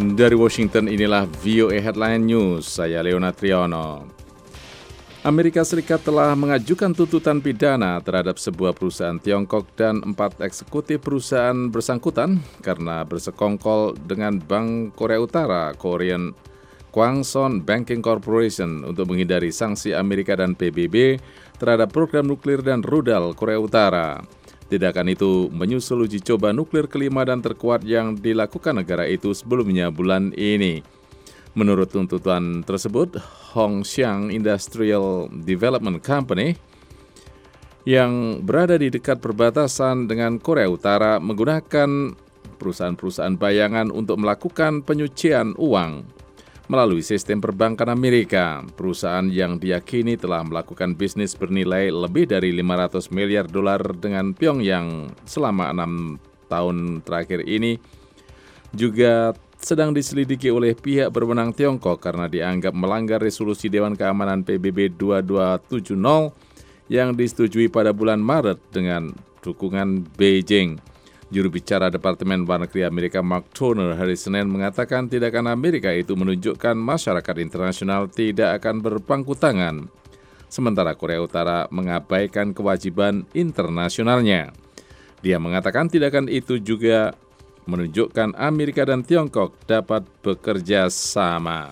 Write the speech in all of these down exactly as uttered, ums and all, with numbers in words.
Dari Washington, inilah V O A Headline News, saya Leona Triono. Amerika Serikat telah mengajukan tuntutan pidana terhadap sebuah perusahaan Tiongkok dan empat eksekutif perusahaan bersangkutan karena bersekongkol dengan Bank Korea Utara, Korean Kwangson Banking Corporation, untuk menghindari sanksi Amerika dan P B B terhadap program nuklir dan rudal Korea Utara. Tindakan itu menyusul uji coba nuklir kelima dan terkuat yang dilakukan negara itu sebelumnya bulan ini. Menurut tuntutan tersebut, Hongxiang Industrial Development Company yang berada di dekat perbatasan dengan Korea Utara menggunakan perusahaan-perusahaan bayangan untuk melakukan penyucian uang melalui sistem perbankan Amerika. Perusahaan yang diyakini telah melakukan bisnis bernilai lebih dari lima ratus miliar dolar dengan Pyongyang selama enam tahun terakhir ini juga sedang diselidiki oleh pihak berwenang Tiongkok karena dianggap melanggar resolusi Dewan Keamanan P B B dua dua tujuh nol yang disetujui pada bulan Maret dengan dukungan Beijing. Juru bicara Departemen Luar Negeri Amerika Mark Toner hari Senin mengatakan tindakan Amerika itu menunjukkan masyarakat internasional tidak akan berpangku tangan, sementara Korea Utara mengabaikan kewajiban internasionalnya. Dia mengatakan tindakan itu juga menunjukkan Amerika dan Tiongkok dapat bekerja sama.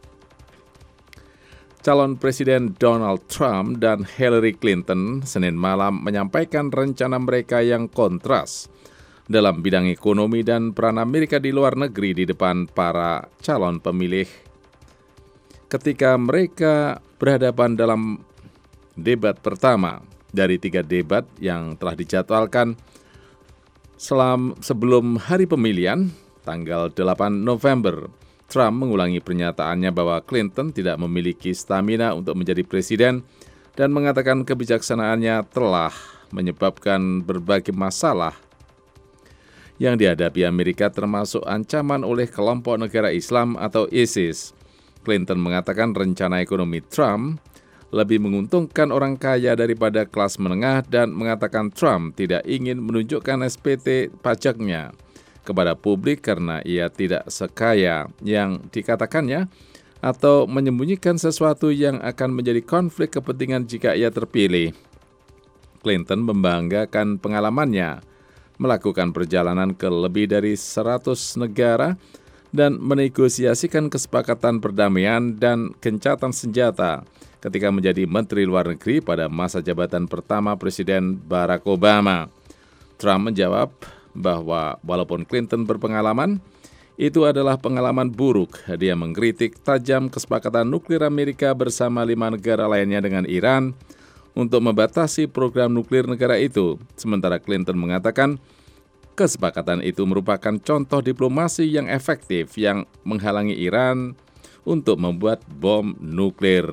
Calon Presiden Donald Trump dan Hillary Clinton Senin malam menyampaikan rencana mereka yang kontras dalam bidang ekonomi dan peran Amerika di luar negeri di depan para calon pemilih ketika mereka berhadapan dalam debat pertama dari tiga debat yang telah dijadwalkan Selam, sebelum hari pemilihan, tanggal delapan November, Trump mengulangi pernyataannya bahwa Clinton tidak memiliki stamina untuk menjadi presiden dan mengatakan kebijaksanaannya telah menyebabkan berbagai masalah yang dihadapi Amerika termasuk ancaman oleh kelompok negara Islam atau ISIS. Clinton mengatakan rencana ekonomi Trump lebih menguntungkan orang kaya daripada kelas menengah dan mengatakan Trump tidak ingin menunjukkan S P T pajaknya kepada publik karena ia tidak sekaya yang dikatakannya atau menyembunyikan sesuatu yang akan menjadi konflik kepentingan jika ia terpilih. Clinton membanggakan pengalamannya melakukan perjalanan ke lebih dari seratus negara dan menegosiasikan kesepakatan perdamaian dan gencatan senjata ketika menjadi Menteri Luar Negeri pada masa jabatan pertama Presiden Barack Obama. Trump menjawab bahwa walaupun Clinton berpengalaman, itu adalah pengalaman buruk. Dia mengkritik tajam kesepakatan nuklir Amerika bersama lima negara lainnya dengan Iran untuk membatasi program nuklir negara itu. Sementara Clinton mengatakan kesepakatan itu merupakan contoh diplomasi yang efektif yang menghalangi Iran untuk membuat bom nuklir.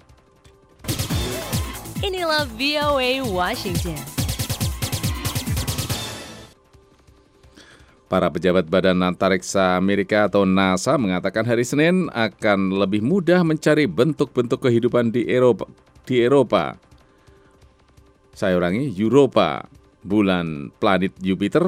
Inilah V O A Washington. Para pejabat Badan Antariksa Amerika atau NASA mengatakan hari Senin akan lebih mudah mencari bentuk-bentuk kehidupan di Eropa. Di Eropa. Saya ulangi, Europa, bulan planet Jupiter,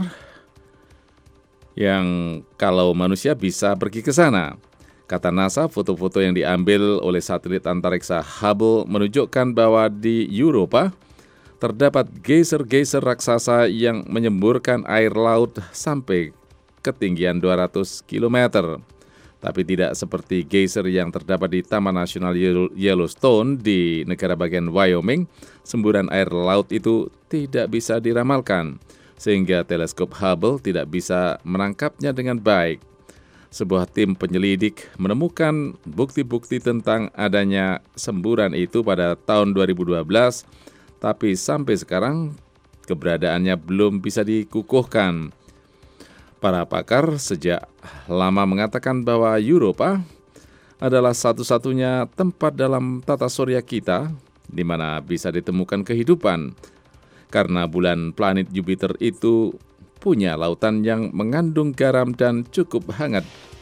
yang kalau manusia bisa pergi ke sana. Kata NASA, foto-foto yang diambil oleh satelit antariksa Hubble menunjukkan bahwa di Europa terdapat geyser-geyser raksasa yang menyemburkan air laut sampai ketinggian dua ratus kilometer. Tapi tidak seperti geyser yang terdapat di Taman Nasional Yellowstone di negara bagian Wyoming, semburan air laut itu tidak bisa diramalkan, sehingga teleskop Hubble tidak bisa menangkapnya dengan baik. Sebuah tim penyelidik menemukan bukti-bukti tentang adanya semburan itu pada tahun dua ribu dua belas, tapi sampai sekarang keberadaannya belum bisa dikukuhkan. Para pakar sejak lama mengatakan bahwa Europa adalah satu-satunya tempat dalam tata surya kita di mana bisa ditemukan kehidupan, karena bulan planet Jupiter itu punya lautan yang mengandung garam dan cukup hangat